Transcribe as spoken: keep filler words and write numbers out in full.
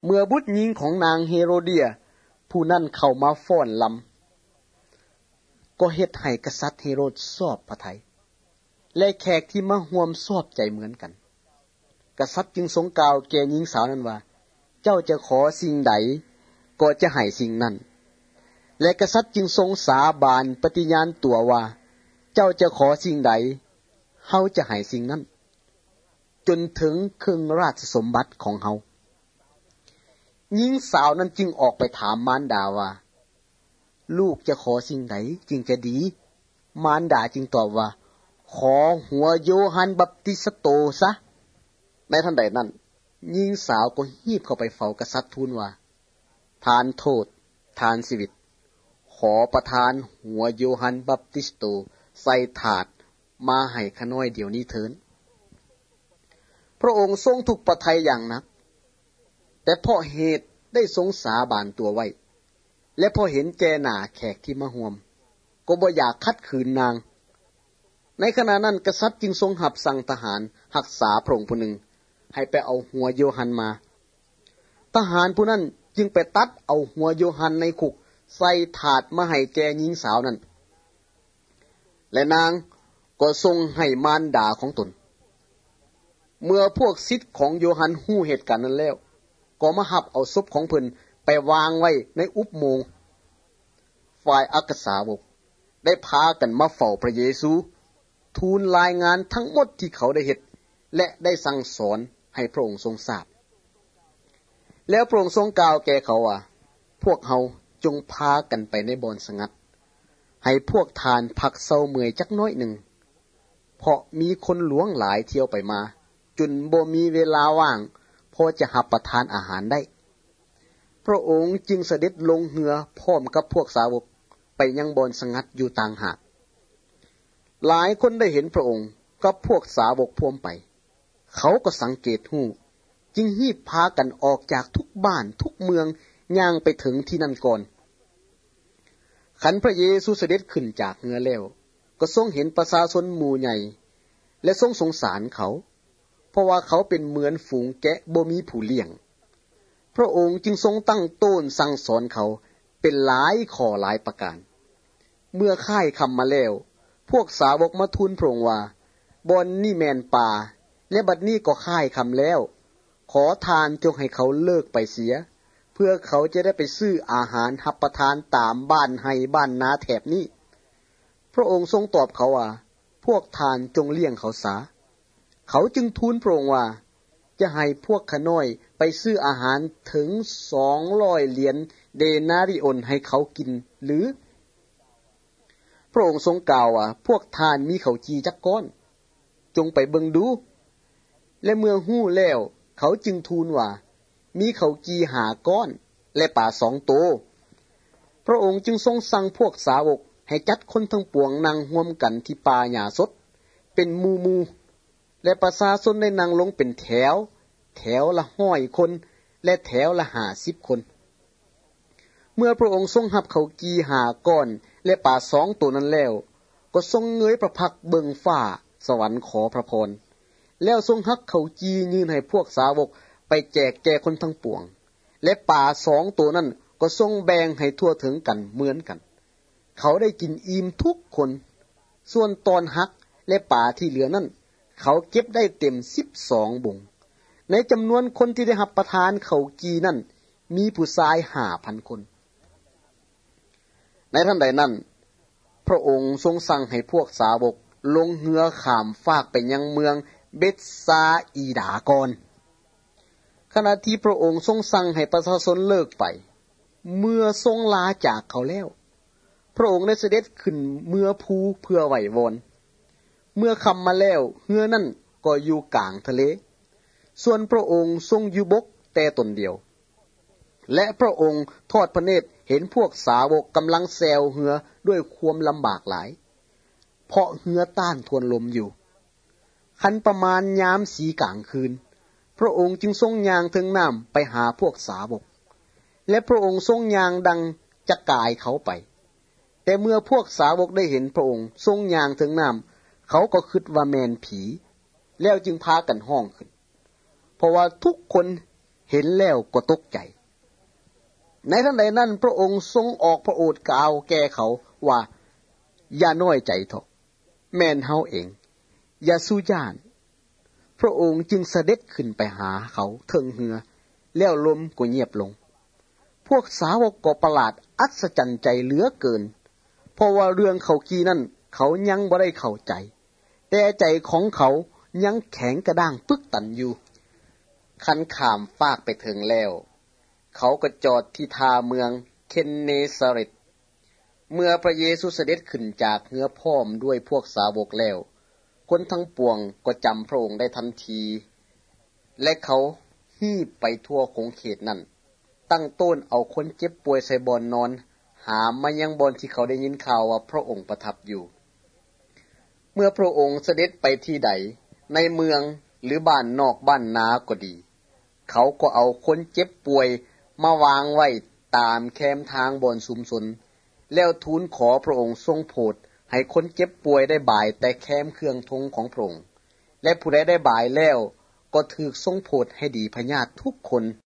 เมื่อบุตรหญิงของนางเฮโรเดียผู้นั้นเข้ามาฟ้อนลำก็เฮ็ดให้กษัตริย์เฮโรดชอบพระทัยและแขกที่มาร่วมชอบใจเหมือนกันกษัตริย์จึงทรงกล่าวแก่หญิงสาวนั้นว่าเจ้าจะขอสิ่งใดก็จะให้สิ่งนั้นและกษัตริย์จึงทรงสาบานปฏิญาณตัวว่าเจ้าจะขอสิ่งใดเฮาจะให้สิ่งนั้นจนถึงครึ่งราชสมบัติของเฮาหญิงสาวนั้นจึงออกไปถามมารดาว่าลูกจะขอสิ่งใดจึงจะดีมารดาจึงตอบว่าขอหัวโยฮันบัพติสโตซะในทันใดนั้นหญิงสาวก็ฮีบเข้าไปเฝ้ากษัตริย์ทูลว่าทานโทษทานชีวิตขอประทานหัวโยฮันบัพติสโตใส่ถาดมาให้ข้าน้อยเดี๋ยวนี้เถิดพระองค์ทรงถูกประทัยอย่างนักแต่เพราะเหตุได้ทรงสาบานตัวไว้และพอเห็นแก่หน้าแขกที่มาร่วมก็บ่อยากขัดขืนนางในขณะนั้นกษัตริย์จึงทรงหับสั่งทหารรักษาพระองค์ผู้หนึ่งให้ไปเอาหัวโยฮันมาทหารผู้นั้นจึงไปตัดเอาหัวโยฮันในคุกใส่ถาดมาให้แก่หญิงสาวนั้นและนางก็ทรงให้มารดาของตนเมื่อพวกศิษย์ของโยฮันฮู้เหตุการณ์นั้นแล้วก็มาหับเอาศพของเพิ่นไปวางไว้ในอุโมงค์ฝ่ายอักษาวกได้พากันมาเฝ้าพระเยซูทูลรายงานทั้งหมดที่เขาได้เฮ็ดและได้สั่งสอนให้พระองค์ทรงทราบแล้วพระองค์ทรงกล่าวแก่เขาว่าพวกเฮาจงพากันไปในบ่อนสงัดให้พวกทานพักเศร้าเมื่อยจักน้อยหนึ่งเพราะมีคนหลวงหลายเที่ยวไปมาจนบ่มีเวลาว่างพอจะรับประทานอาหารได้พระองค์จึงเสด็จลงเรือพร้อมกับพวกสาวกไปยังบ่อนสงัดอยู่ต่างหากหลายคนได้เห็นพระองค์กับพวกสาวกพร้อมไปเขาก็สังเกตหู้จึงรีบพากันออกจากทุกบ้านทุกเมืองย่างไปถึงที่นั่นก่อนขันพระเยซูเสด็จขึ้นจากเรือแล้วก็ทรงเห็นประชาชนหมู่ใหญ่และทรงสงสารเขาเพราะว่าเขาเป็นเหมือนฝูงแกะบ่มีผู้เลี้ยงพระองค์จึงทรงตั้งโต้นสั่งสอนเขาเป็นหลายข้อหลายประการเมื่อค่ายค่ำมาแล้วพวกสาวกมาทูลพระองค์ว่าบ่อนนี่แม่นป่าและบัดนี้ก็ค่ายค่ำแล้วขอทานจงให้เขาเลิกไปเสียเพื่อเขาจะได้ไปซื้ออาหารรับประทานตามบ้านไร่บ้านนาแถบนี้พระองค์ทรงตอบเขาว่าพวกทานจงเลี้ยงเขาซะเขาจึงทูลพระองค์ว่าจะให้พวกข้าน้อยไปซื้ออาหารถึงสองร้อยเหรียญเดนาริโอนให้เขากินหรือพระองค์ทรงกล่าวว่าพวกทานมีข้าวจีจักก้อนจงไปเบิ่งดูและเมื่อฮู้แล้วเขาจึงทูลว่ามีข้าวจีห้าก้อนและปลาสองโตพระองค์จึงทรงสั่งพวกสาวกให้จัดคนทั้งปวงนั่งร่วมกันที่ป่าหญ้าสดเป็นหมู่ๆและประชาชนได้นั่งลงเป็นแถวแถวละห้อยคนและแถวละห้าสิบคนเมื่อพระองค์ทรงรับข้าวจีห้าก้อนและปลาสองตัวนั้นแล้วก็ทรงเงยพระพักตร์เบิ่งฟ้าสวรรค์ขอพระพรแล้วทรงหักข้าวจียื่นให้พวกสาวกไปแจกแก่คนทั้งปวงและปลาสองตัวนั้นก็ทรงแบ่งให้ทั่วถึงกันเหมือนกันเขาได้กินอิ่มทุกคนส่วนตอนหักและปลาที่เหลือนั้นเขาเก็บได้เต็มสิบสองบงในจำนวนคนที่ได้รับประทานข้าวจีนั้นมีผู้ชาย ห้าพัน คนในทันใดนั้นพระองค์ทรงสั่งให้พวกสาวกลงเรือข้ามฟากไปยังเมืองเบธซาอีดาก่อนขณะที่พระองค์ทรงสั่งให้ประชาชนเลิกไปเมื่อทรงลาจากเขาแล้วพระองค์ได้เสด็จขึ้นเมื่อภูเพื่อไหว้วอนเมื่อค่ำมาแล้วเรือนั้นก็อยู่กลางทะเลส่วนพระองค์ทรงอยู่บกแต่ตนเดียวและพระองค์ทอดพระเนตรเห็นพวกสาวกกำลังแซวเรือด้วยความลำบากหลายเพราะเรือต้านทวนลมอยู่คันประมาณยามสีกลางคืนพระองค์จึงทรงย่างถึงน้ำไปหาพวกสาวกและพระองค์ทรงย่างดังจะกายเขาไปแต่เมื่อพวกสาวกได้เห็นพระองค์ทรงย่างถึงน้ำเขาก็คิดว่าแม่นผีแล้วจึงพากันห้องขึ้นเพราะว่าทุกคนเห็นแล้วก็ตกใจในทันใดนั้นพระองค์ทรงออกพระโอษฐ์กล่าวแก่เขาว่าอย่าน้อยใจเถอะแม่นเฮาเองอย่าสู้ย่านพระองค์จึงเสด็จขึ้นไปหาเขาเทิงเหือแล้วลมก็เงียบลงพวกสาวกก็ประหลาดอัศจรรย์ใจเหลือเกินเพราะว่าเรื่องเขากี้นั้นเขายังบ่ได้เข้าใจแต่ใจของเขายังแข็งกระด้างปึกตันอยู่คันข้ามฟากไปถึงแล้วเขาก็จอดที่ท่าเมืองเคนเนซาเร็ตเมื่อพระเยซูเสด็จขึ้นจากเรือพร้อมด้วยพวกสาวกแล้วคนทั้งปวงก็จำพระองค์ได้ทันทีและเขาฮีบไปทั่วคงเขตนั้นตั้งต้นเอาคนเจ็บป่วยใส่บ่อนนอนหามมายังบ่อนที่เขาได้ยินข่าวว่าพระองค์ประทับอยู่เมื่อพระองค์เสด็จไปที่ใดในเมืองหรือบ้านนอกบ้านนาก็ดีเขาก็เอาคนเจ็บป่วยมาวางไว้ตามแคมทางบ่อนสุมสนแล้วทูลขอพระองค์ทรงโปรดให้คนเจ็บป่วยได้บ่ายแต่แคมเครื่องธงของพระองค์และผู้ใดได้บ่ายแล้วก็ถูกทรงโปรดให้ดีพญาติทุกคน